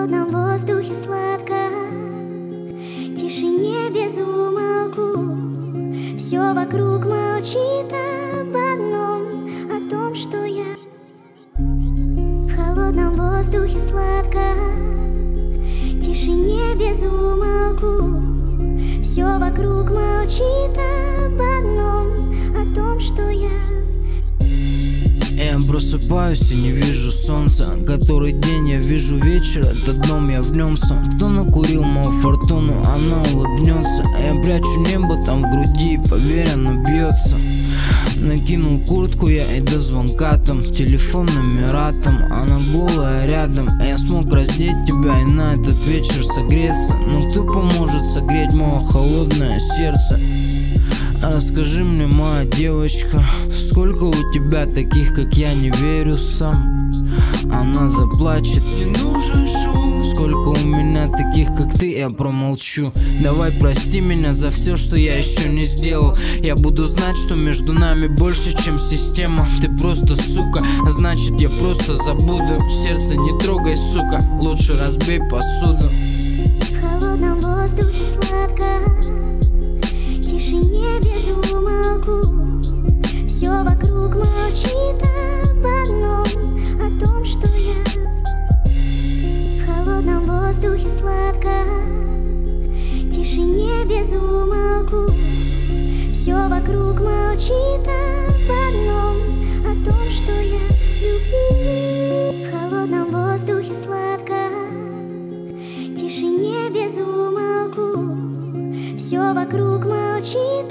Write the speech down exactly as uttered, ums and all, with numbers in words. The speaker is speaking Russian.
холодном воздухе сладко, тишине без умолку. Все вокруг молчит об одном, о том, что я в холодном воздухе сладко, тишине без умолку. Все вокруг молчит об одном, о том, что я. Я просыпаюсь и не вижу солнца. Который день я вижу вечер, этот дом я в нем сам. Кто накурил мою фортуну, она улыбнется. Я прячу небо там в груди и поверь, оно бьется. Накинул куртку я и до звонка там, телефон номера там, она голая рядом. Я смог раздеть тебя и на этот вечер согреться. Но кто поможет согреть мое холодное сердце? Расскажи мне, моя девочка, сколько у тебя таких, как я, не верю сам. Она заплачет, не нужен шум. Сколько у меня таких, как ты, я промолчу. Давай прости меня за все, что я еще не сделал. Я буду знать, что между нами больше, чем система. Ты просто сука, а значит я просто забуду. Сердце не трогай, сука, лучше разбей посуду. В холодном воздухе сладко, тишине без умолку. Все вокруг молчит об одном, о том, что я. В холодном воздухе сладко, тишине без умолку. Все вокруг молчит об одном, о том, что я люблю. В холодном воздухе сладко, тишине без умолку. Все вокруг молчит